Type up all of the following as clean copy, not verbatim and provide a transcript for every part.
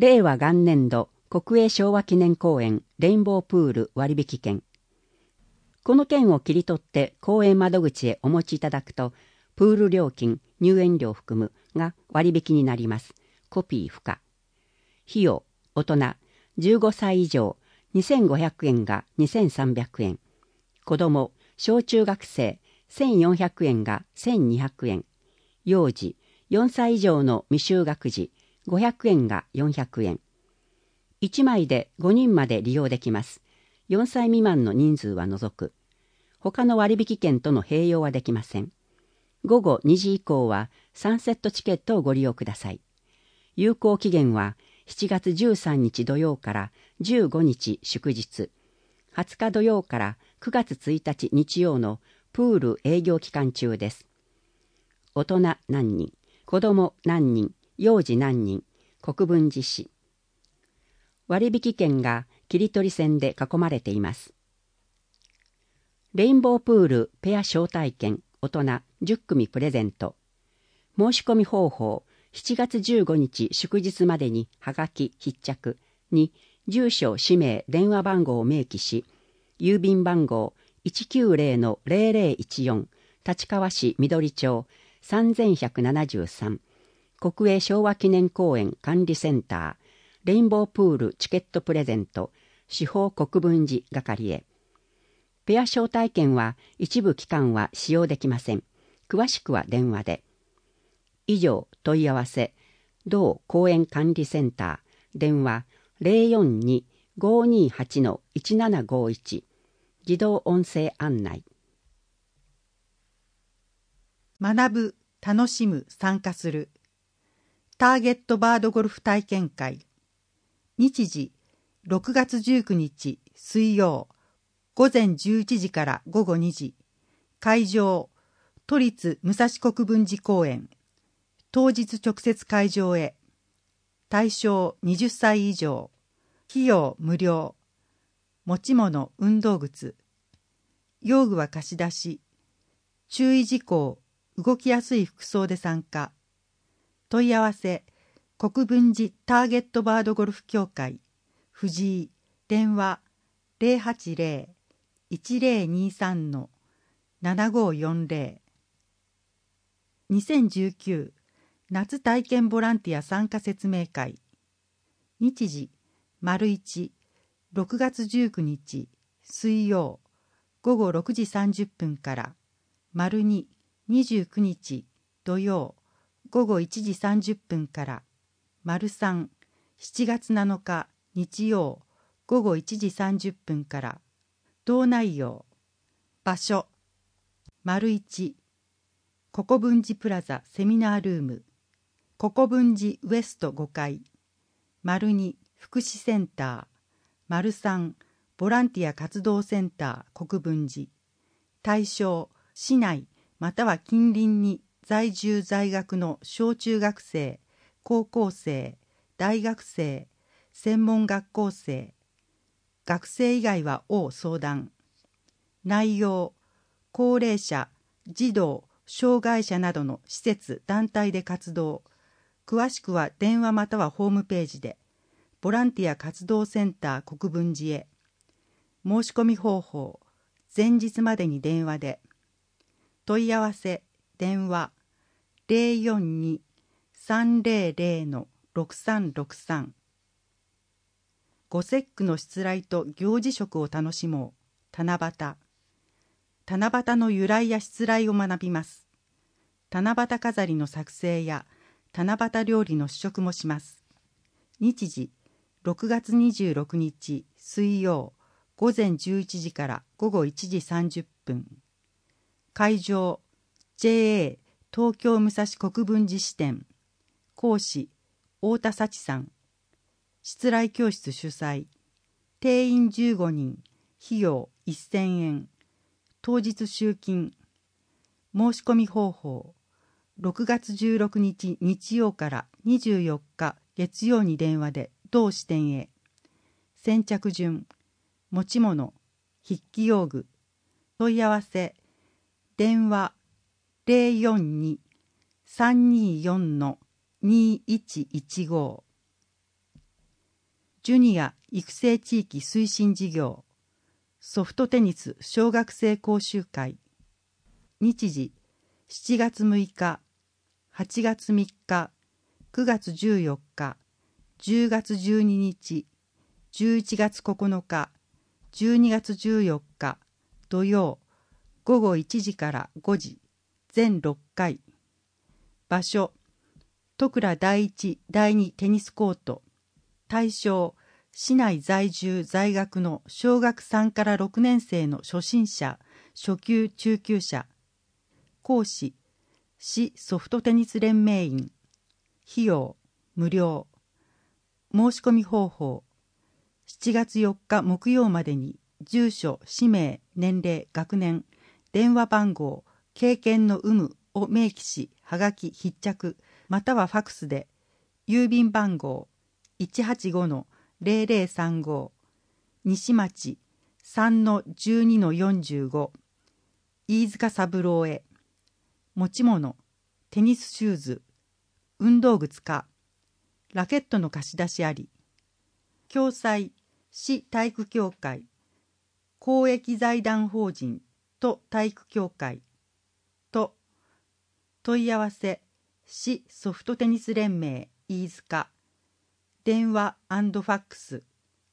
令和元年度国営昭和記念公園レインボープール割引券。この券を切り取って公園窓口へお持ちいただくと、プール料金、入園料含むが割引になります。コピー不可。費用、大人、15歳以上、2500円が2300円。子供、小中学生、1400円が1200円。幼児、4歳以上の未就学児、500円が400円。1枚で5人まで利用できます。4歳未満の人数は除く。他の割引券との併用はできません。午後2時以降は3セットチケットをご利用ください。有効期限は7月13日土曜から15日祝日、20日土曜から9月1日日曜のプール営業期間中です。大人何人、子供何人、幼児何人、国分寺市。割引券が切り取り線で囲まれています。レインボープールペア招待券大人10組プレゼント。申し込み方法、7月15日祝日までにはがき必着に住所、氏名、電話番号を明記し、郵便番号 190-0014 立川市緑町3173国営昭和記念公園管理センターレインボープールチケットプレゼント司法国分寺係へ。ペア招待券は一部期間は使用できません。詳しくは電話で。以上問い合わせ同公園管理センター電話 042-528-1751 自動音声案内。 学ぶ、楽しむ、参加するターゲットバードゴルフ体験会。日時6月19日水曜午前11時から午後2時。会場都立武蔵国分寺公園。当日直接会場へ。対象20歳以上。費用無料。持ち物運動靴。用具は貸し出し。注意事項、動きやすい服装で参加。問い合わせ国分寺ターゲットバードゴルフ協会藤井電話 080-1023-7540 2019夏体験ボランティア参加説明会。日時丸1 6月19日水曜午後6時30分から丸2 29日土曜午後1時30分から丸3、7月7日日曜午後1時30分から同内容。場所丸1、国分寺プラザセミナールーム国分寺ウエスト5階。丸2、福祉センター。丸3、ボランティア活動センター国分寺。対象市内または近隣に在住在学の小中学生、高校生、大学生、専門学校生。学生以外は応相談。内容、高齢者、児童、障害者などの施設・団体で活動。詳しくは電話またはホームページで。ボランティア活動センター国分寺へ。申し込み方法、前日までに電話で。問い合わせ、電話 042-300-6363。ご節句のしつらいと行事食を楽しもう。七夕。七夕の由来やしつらいを学びます。七夕飾りの作成や七夕料理の試食もします。日時6月26日水曜午前11時から午後1時30分。会場 JA 東京武蔵国分寺支店。講師太田幸さん。しつらい教室主催。定員15人。費用1000円。当日集金。申し込み方法。6月16日日曜から24日月曜に電話で同支店へ。先着順。持ち物。筆記用具。問い合わせ。電話 042-324-2115。 ジュニア育成地域推進事業、ソフトテニス小学生講習会。日時、7月6日、8月3日、9月14日、10月12日、11月9日、12月14日、土曜、午後1時から5時、全6回。場所、戸倉第一・第二テニスコート。対象、市内在住在学の小学3から6年生の初心者、初級中級者。講師、市ソフトテニス連盟員。費用、無料。申し込み方法、7月4日木曜までに住所、氏名、年齢、学年、電話番号、経験の有無を明記し、はがき必着、またはファクスで、郵便番号 185-0035 西町 3-12-45 飯塚三郎へ。持ち物、テニスシューズ、運動靴か、ラケットの貸し出しあり。共催、市体育協会、公益財団法人と体育協会と、問い合わせ、市ソフトテニス連盟飯塚、電話&ファックス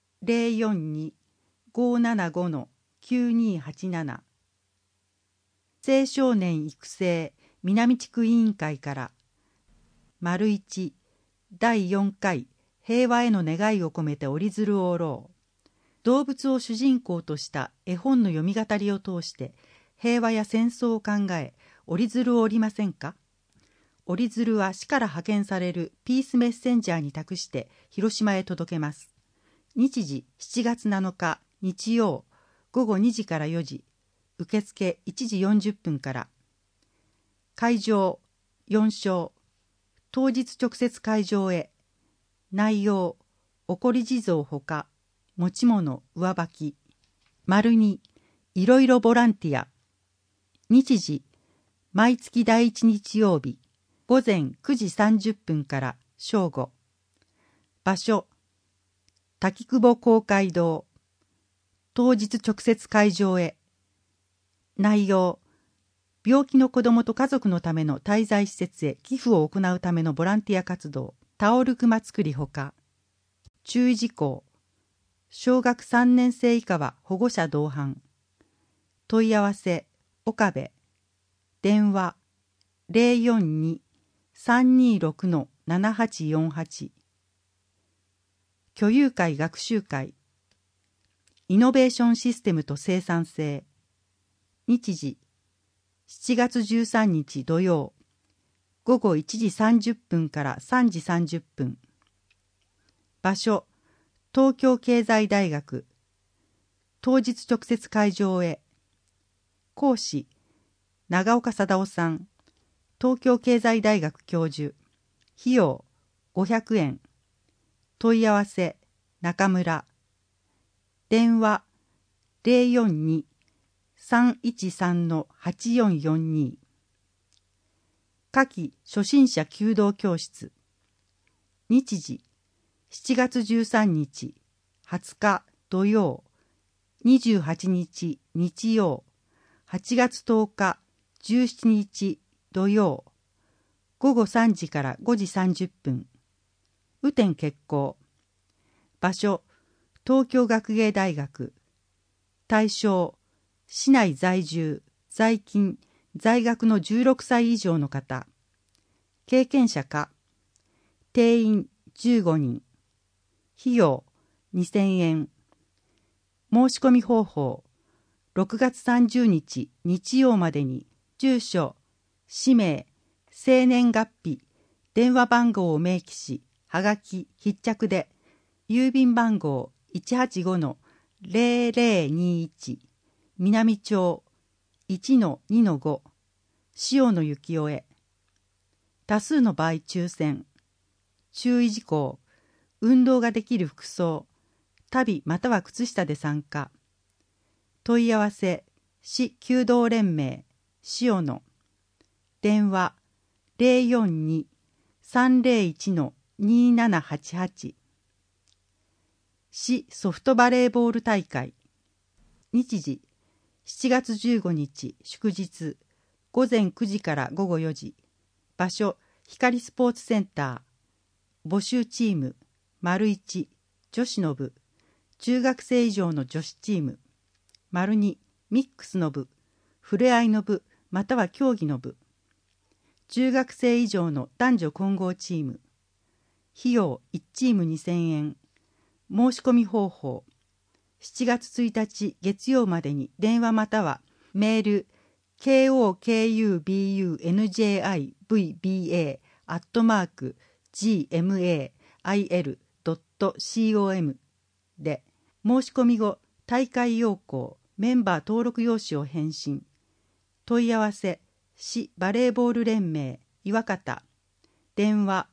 042-575-9287。青少年育成南地区委員会から丸1第4回平和への願いを込めて折り鶴を折ろう。動物を主人公とした絵本の読み語りを通して平和や戦争を考え、折り鶴を折りませんか。折り鶴は市から派遣されるピースメッセンジャーに託して広島へ届けます。日時7月7日日曜午後2時から4時、受付1時40分から。会場4章、当日直接会場へ。内容、起こり地蔵ほか、持ち物上履き。丸2、いろいろボランティア。日時、毎月第1日曜日、午前9時30分から正午。場所、滝久保公会堂。当日直接会場へ。内容、病気の子どもと家族のための滞在施設へ寄付を行うためのボランティア活動、タオル熊作りほか。注意事項、小学3年生以下は保護者同伴。問い合わせ、岡部。電話、042-326-7848。居有会学習会。イノベーションシステムと生産性。日時、7月13日土曜、午後1時30分から3時30分。場所、東京経済大学。当日直接会場へ。講師、長岡貞夫さん。東京経済大学教授。費用、500円。問い合わせ、中村。電話、042-313-8442。夏季初心者弓道教室。日時、7月13日、20日土曜、28日日曜、8月10日、17日土曜、午後3時から5時30分。雨天決行。場所、東京学芸大学。対象、市内在住、在勤、在学の16歳以上の方。経験者か。定員15人。費用2000円。申し込み方法、6月30日日曜までに住所、氏名、生年月日、電話番号を明記し、はがき必着で、郵便番号 185-0021 南町 1-2-5 塩野幸男へ。多数の場合抽選。注意事項、運動ができる服装、足袋または靴下で参加。問い合わせ、市弓道連盟塩野。電話 042-301-2788。 市ソフトバレーボール大会。日時7月15日祝日、午前9時から午後4時。場所光スポーツセンター。募集チーム1、女子の部、中学生以上の女子チーム。2、ミックスの部、ふれあいの部または競技の部。中学生以上の男女混合チーム。費用1チーム2000円。申し込み方法。7月1日月曜までに電話またはメール kokubunja@gmail.com で申し込み後、大会要項、メンバー登録用紙を返信。問い合わせ市バレーボール連盟岩方。電話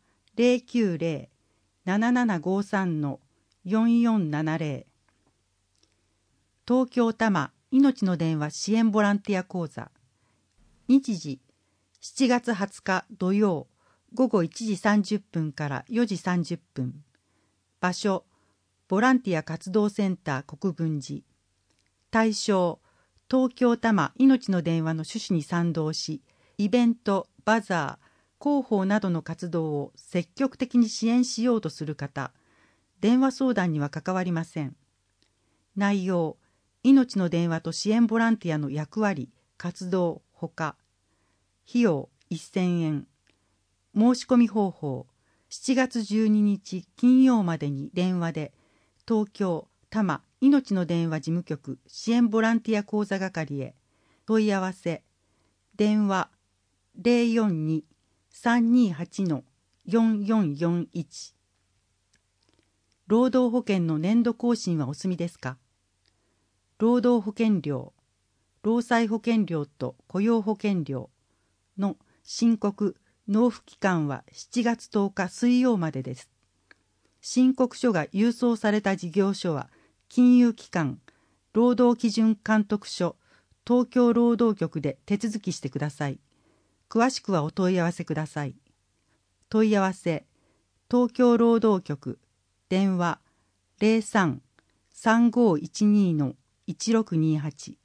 090-7753-4470。東京多摩いのちの電話支援ボランティア講座。日時7月20日土曜午後1時30分から4時30分。場所ボランティア活動センター国分寺。対象東京多摩いのちの電話の趣旨に賛同し、イベント、バザー、広報などの活動を積極的に支援しようとする方。電話相談には関わりません。内容いのちの電話と支援ボランティアの役割、活動ほか。費用1000円。申し込み方法。7月12日金曜までに電話で東京多摩いのちの電話事務局支援ボランティア講座係へ。問い合わせ電話042-328-4441。労働保険の年度更新はお済みですか？労働保険料、労災保険料と雇用保険料の申告・納付期間は7月10日水曜までです。申告書が郵送された事業所は、金融機関、労働基準監督署、東京労働局で手続きしてください。詳しくはお問い合わせください。問い合わせ、東京労働局、電話03-3512-1628。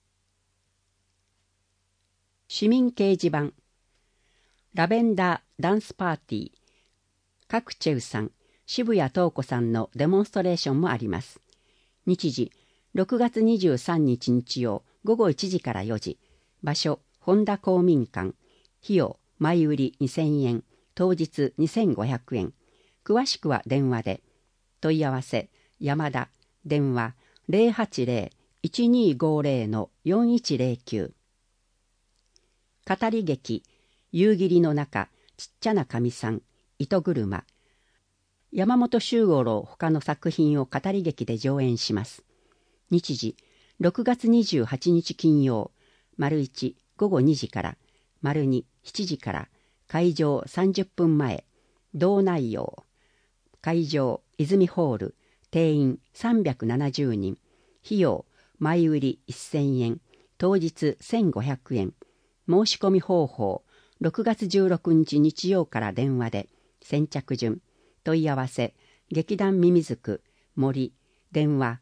市民掲示板。ラベンダーダンスパーティー。カクチェウさん、渋谷東子さんのデモンストレーションもあります。日時6月23日日曜午後1時から4時。場所本田公民館。費用前売り2000円、当日2500円。詳しくは電話で。問い合わせ山田。電話080-1250-4109。語り劇夕霧の中ちっちゃなかみさん糸車。山本周五郎他の作品を語り劇で上演します。日時6月28日金曜1午後2時から2 7時から。会場30分前。同内容。会場泉ホール。定員370人。費用前売り1000円、当日1500円。申し込み方法6月16日日曜から電話で。先着順。問い合わせ劇団ミミズク森。電話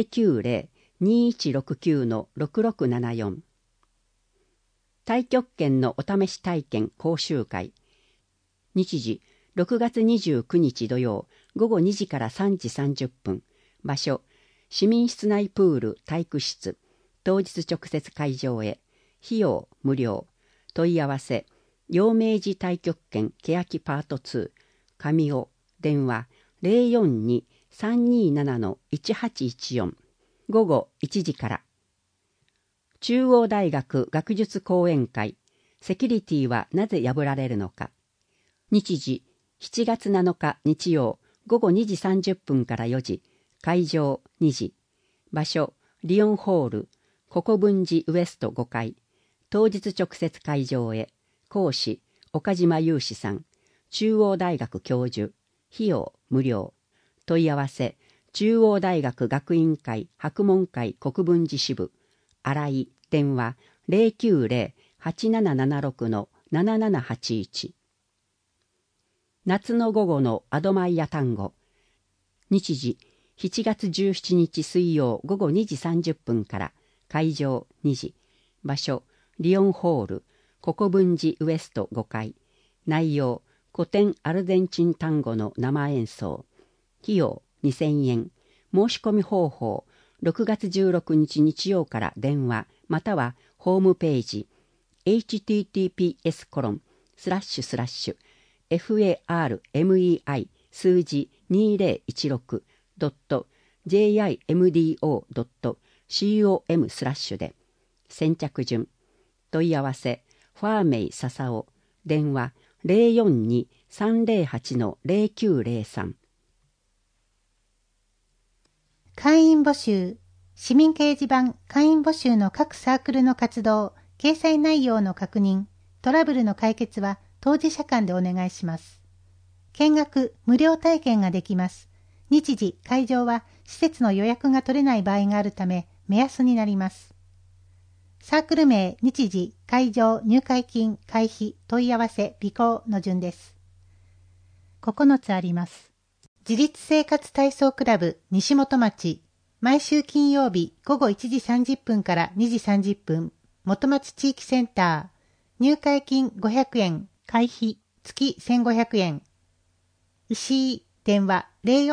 090-2169-6674。太極拳のお試し体験講習会。日時6月29日土曜午後2時から3時30分。場所市民室内プール体育室。当日直接会場へ。費用無料。問い合わせ陽明寺太極拳欅パート2上尾。電話042-327-1814。午後1時から。中央大学学術講演会。セキュリティはなぜ破られるのか。日時7月7日日曜午後2時30分から4時。会場2時。場所リオンホール国分寺ウエスト5階。当日直接会場へ。講師岡島雄志さん。中央大学教授。費用無料。問い合わせ中央大学学院会博問会国分寺支部。新井。電話090-8776-7781。夏の午後のアドマイヤ単語。日時 7月17日水曜午後2時30分から、会場2時、場所リオンホール、国分寺ウエスト5階、内容古典アルゼンチン単語の生演奏、費用2000円、申し込み方法、6月16日日曜から電話またはホームページ https://farmei 数字 2016.jimdo.com/ で先着順。問い合わせファーメイ笹尾、電話042-308-0903。 会員募集、市民掲示板会員募集の各サークルの活動、掲載内容の確認、トラブルの解決は当事者間でお願いします。見学、無料体験ができます。日時、会場は施設の予約が取れない場合があるため目安になります。サークル名、日時、会場、入会金、会費、問い合わせ、備考の順です。9つあります。自立生活体操クラブ西本町、毎週金曜日午後1時30分から2時30分、元町地域センター、入会金500円、会費月1500円。石井、電話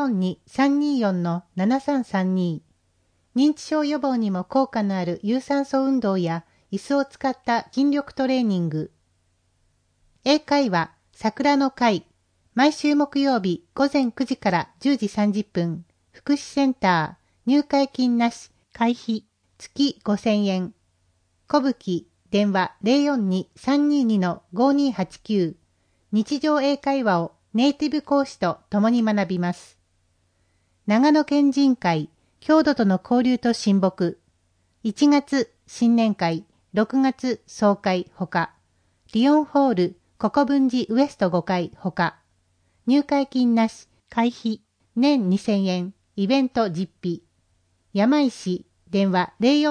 042-324-7332。認知症予防にも効果のある有酸素運動や椅子を使った筋力トレーニング。英会話、桜の会、毎週木曜日午前9時から10時30分、福祉センター、入会金なし、会費、月5000円。小吹、電話 042-322-5289。日常英会話をネイティブ講師と共に学びます。長野県人会、郷土との交流と親睦。1月、新年会、6月、総会、ほか。リオンホール、国分寺ウエスト5階、ほか。入会金なし、会費、年2000円、イベント実費。山石、電話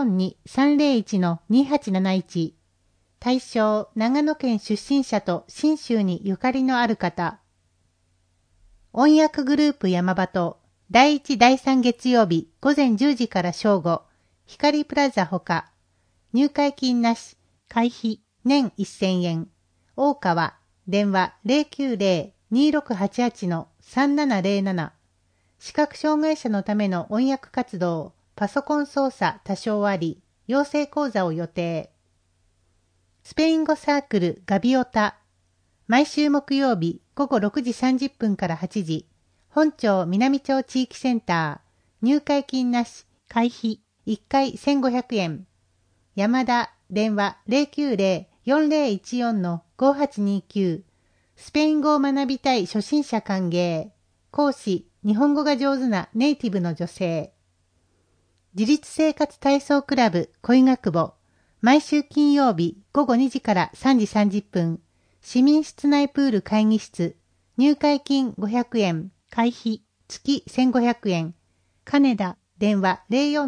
042-301-2871。対象、長野県出身者と信州にゆかりのある方。音訳グループ山場第1第3月曜日午前10時から正午、光プラザほか。入会金なし、会費、年1000円。大川、電話 090-2688-3707。視覚障害者のための音訳活動、パソコン操作多少あり、養成講座を予定。スペイン語サークルガビオタ。毎週木曜日午後6時30分から8時、本町南町地域センター、入会金なし、会費、1回1500円。山田、電話 090-4014-5829。スペイン語を学びたい初心者歓迎。講師、日本語が上手なネイティブの女性。自立生活体操クラブ恋学部。毎週金曜日午後2時から3時30分。市民室内プール会議室。入会金500円。会費月1500円。金田、電話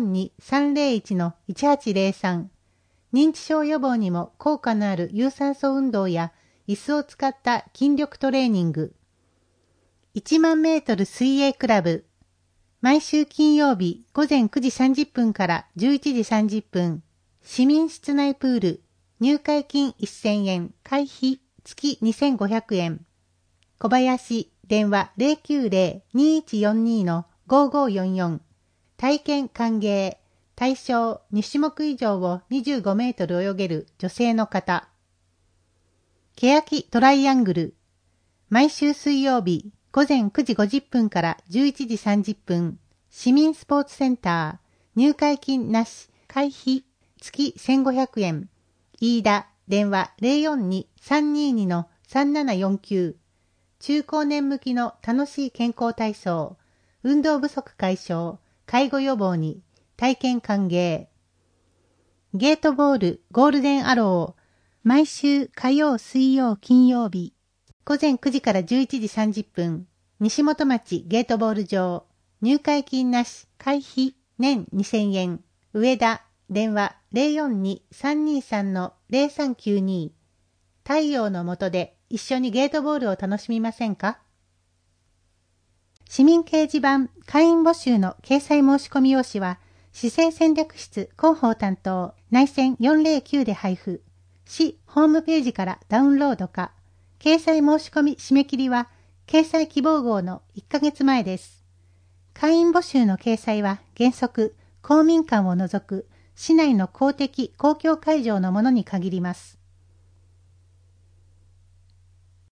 042-301-1803。認知症予防にも効果のある有酸素運動や椅子を使った筋力トレーニング。1万メートル水泳クラブ。毎週金曜日午前9時30分から11時30分。市民室内プール。入会金1000円。会費月2500円。小林、電話 090-2142-5544。体験歓迎。対象2種目以上を25メートル泳げる女性の方。欅トライアングル。毎週水曜日午前9時50分から11時30分。市民スポーツセンター。入会金なし。会費月1500円。飯田、電話 042-322-3749。中高年向きの楽しい健康体操。運動不足解消。介護予防に。体験歓迎。ゲートボールゴールデンアロー。毎週火曜水曜金曜日。午前9時から11時30分。西本町ゲートボール場。入会金なし。会費年2000円。上田。電話 042-323-0392。太陽の下で一緒にゲートボールを楽しみませんか？ 市民掲示板会員募集の掲載申し込み用紙は、市政戦略室広報担当内線409で配布。市ホームページからダウンロードか。掲載申し込み締め切りは、掲載希望号の1ヶ月前です。会員募集の掲載は原則、公民館を除く市内の公的公共会場のものに限ります。